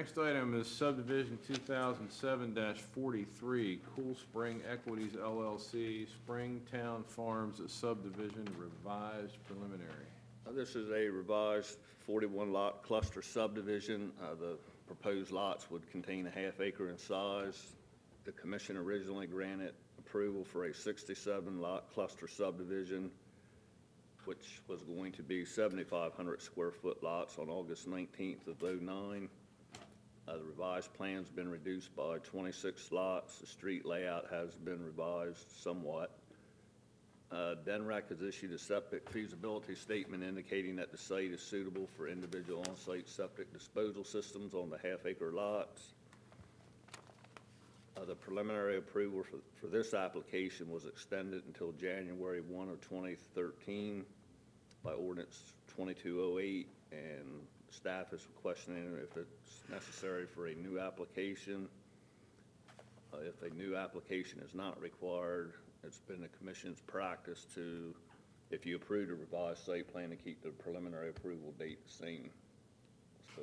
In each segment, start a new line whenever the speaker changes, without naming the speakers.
next item is subdivision 2007-43, Cool Spring Equities LLC, Springtown Farms subdivision revised preliminary.
This is a revised 41-lot cluster subdivision. The proposed lots would contain a half acre in size. The commission originally granted approval for a 67-lot cluster subdivision, which was going to be 7,500 square foot lots on August 19th of '09. The revised plan's been reduced by 26 lots. The street layout has been revised somewhat. DENREC has issued a septic feasibility statement indicating that the site is suitable for individual on-site septic disposal systems on the half-acre lots. The preliminary approval for this application was extended until January 1 of 2013 by ordinance 2208, and staff is questioning if it's necessary for a new application. If a new application is not required, it's been the commission's practice to, if you approve a revised site plan, to keep the preliminary approval date the same. So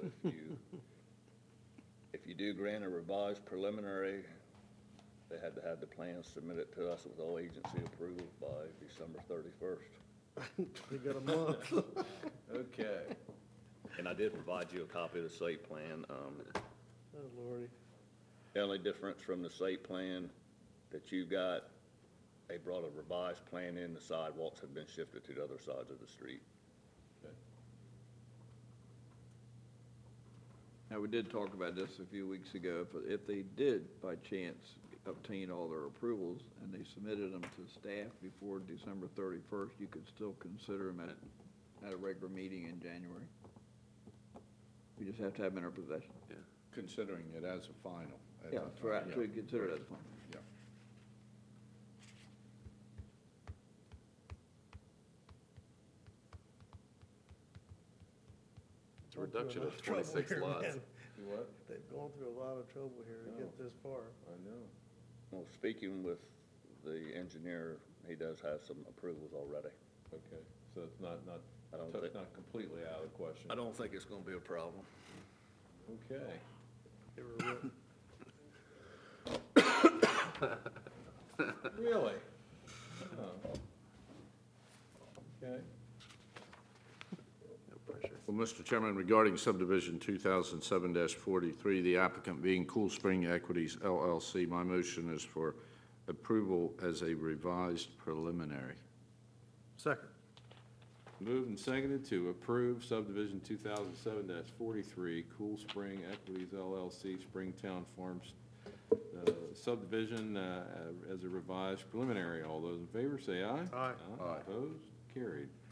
if you do grant a revised preliminary, they had to have the plan submitted to us with all agency approval by December 31st.
We got a month.
Okay.
And I did provide you a copy of the site plan.
Oh, Lordy.
The only difference from the site plan that you got, they brought a revised plan in, the sidewalks have been shifted to the other sides of the street.
Okay.
Now, we did talk about this a few weeks ago. If they did, by chance, obtain all their approvals and they submitted them to staff before December 31st, you could still consider them at a regular meeting in January. We just have to have them in our possession.
Yeah.
Considering it as a final.
Yeah, so we consider it as fine.
Yeah.
It's a reduction of
Trouble
26
here,
lots.
man.
What?
They've gone through a lot of trouble here to get this far.
I know.
Well, speaking with the engineer, he does have some approvals already.
Okay, so it's not
I don't think-
not completely out of the question.
I don't think it's going to be a problem.
Okay.
They were written.
Really? Oh. Okay.
No pressure.
Well, Mr. Chairman, regarding subdivision 2007-43, the applicant being Cool Spring Equities LLC, my motion is for approval as a revised preliminary.
Second.
Moved and seconded to approve subdivision 2007-43, Cool Spring Equities LLC, Springtown Farms subdivision as a revised preliminary. All those in favor say aye.
Aye.
Aye.
Opposed? Carried.